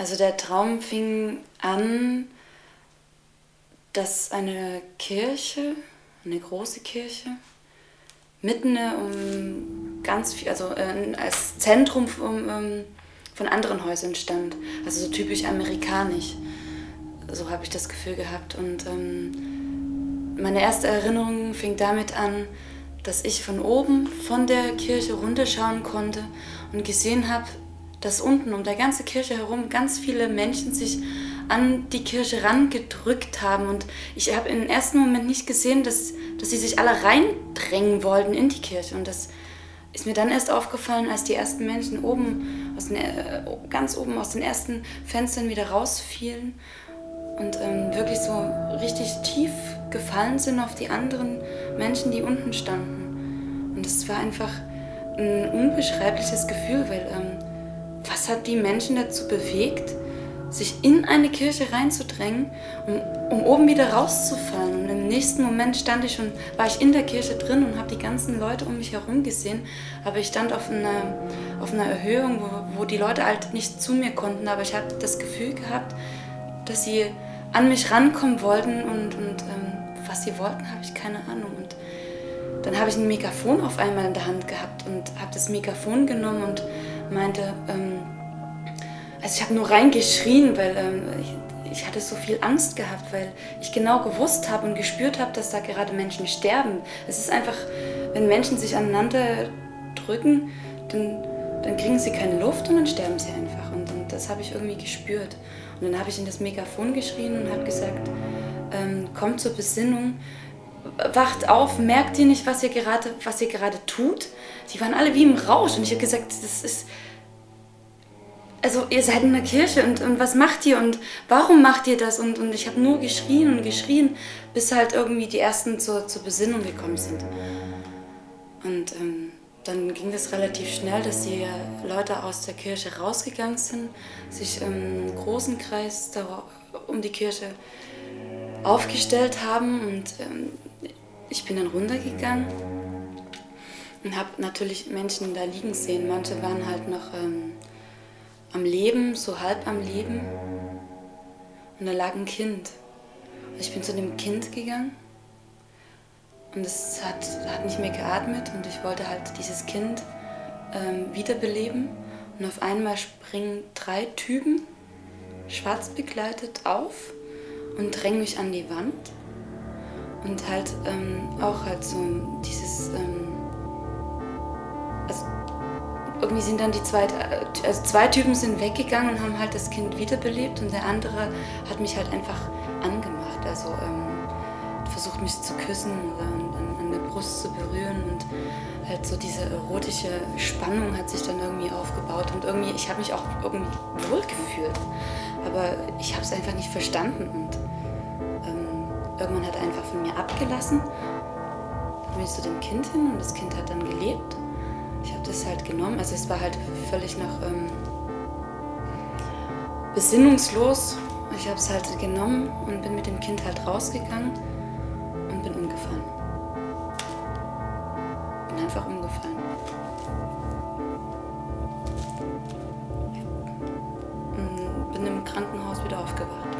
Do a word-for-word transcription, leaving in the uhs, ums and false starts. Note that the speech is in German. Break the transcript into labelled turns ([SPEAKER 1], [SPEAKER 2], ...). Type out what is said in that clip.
[SPEAKER 1] Also der Traum fing an, dass eine Kirche, eine große Kirche, mitten um ganz viel, also äh, als Zentrum um, um, von anderen Häusern stand. Also so typisch amerikanisch. So habe ich das Gefühl gehabt. Und ähm, meine erste Erinnerung fing damit an, dass ich von oben von der Kirche runterschauen konnte und gesehen habe, dass unten um der ganze Kirche herum ganz viele Menschen sich an die Kirche rangedrückt haben. Und ich habe im ersten Moment nicht gesehen, dass, dass sie sich alle reindrängen wollten in die Kirche. Und das ist mir dann erst aufgefallen, als die ersten Menschen oben aus den, äh, ganz oben aus den ersten Fenstern wieder rausfielen und ähm, wirklich so richtig tief gefallen sind auf die anderen Menschen, die unten standen. Und es war einfach ein unbeschreibliches Gefühl, weil ähm, was hat die Menschen dazu bewegt, sich in eine Kirche reinzudrängen, um, um oben wieder rauszufallen. Und im nächsten Moment stand ich schon, war ich in der Kirche drin und habe die ganzen Leute um mich herum gesehen. Aber ich stand auf einer, auf einer Erhöhung, wo, wo die Leute halt nicht zu mir konnten. Aber ich habe das Gefühl gehabt, dass sie an mich rankommen wollten. Und, und ähm, was sie wollten, habe ich keine Ahnung. Und dann habe ich ein Megafon auf einmal in der Hand gehabt und habe das Megafon genommen und meinte, ähm, also ich habe nur reingeschrien, weil ähm, ich, ich hatte so viel Angst gehabt, weil ich genau gewusst habe und gespürt habe, dass da gerade Menschen sterben. Es ist einfach, wenn Menschen sich aneinander drücken, dann, dann kriegen sie keine Luft und dann sterben sie einfach. Und, und das habe ich irgendwie gespürt. Und dann habe ich in das Megafon geschrien und habe gesagt, ähm, kommt zur Besinnung, wacht auf, merkt ihr nicht, was ihr gerade, was ihr gerade tut? Die waren alle wie im Rausch und ich habe gesagt, das ist, also ihr seid in der Kirche und, und was macht ihr und warum macht ihr das? Und, und ich habe nur geschrien und geschrien, bis halt irgendwie die Ersten zur, zur Besinnung gekommen sind. Und ähm, dann ging das relativ schnell, dass die Leute aus der Kirche rausgegangen sind, sich im großen Kreis da um die Kirche aufgestellt haben und ähm, ich bin dann runtergegangen und habe natürlich Menschen da liegen sehen. Manche waren halt noch ähm, am Leben, so halb am Leben. Und da lag ein Kind. Ich bin zu dem Kind gegangen und es hat, hat nicht mehr geatmet und ich wollte halt dieses Kind ähm, wiederbeleben. Und auf einmal springen drei Typen, schwarz bekleidet, auf und drängen mich an die Wand. Und halt ähm, auch halt so dieses, ähm, also irgendwie sind dann die zwei, also zwei Typen sind weggegangen und haben halt das Kind wiederbelebt und der andere hat mich halt einfach angemacht, also ähm, versucht mich zu küssen oder an, an der Brust zu berühren und halt so diese erotische Spannung hat sich dann irgendwie aufgebaut und irgendwie, ich habe mich auch irgendwie wohlgefühlt, aber ich habe es einfach nicht verstanden und ähm, irgendwann hat er einfach von mir abgelassen, dann bin ich zu dem Kind hin und das Kind hat dann gelebt. Ich habe das halt genommen, also es war halt völlig noch ähm, besinnungslos. Ich habe es halt genommen und bin mit dem Kind halt rausgegangen und bin umgefallen. Bin einfach umgefallen. Und bin im Krankenhaus wieder aufgewacht.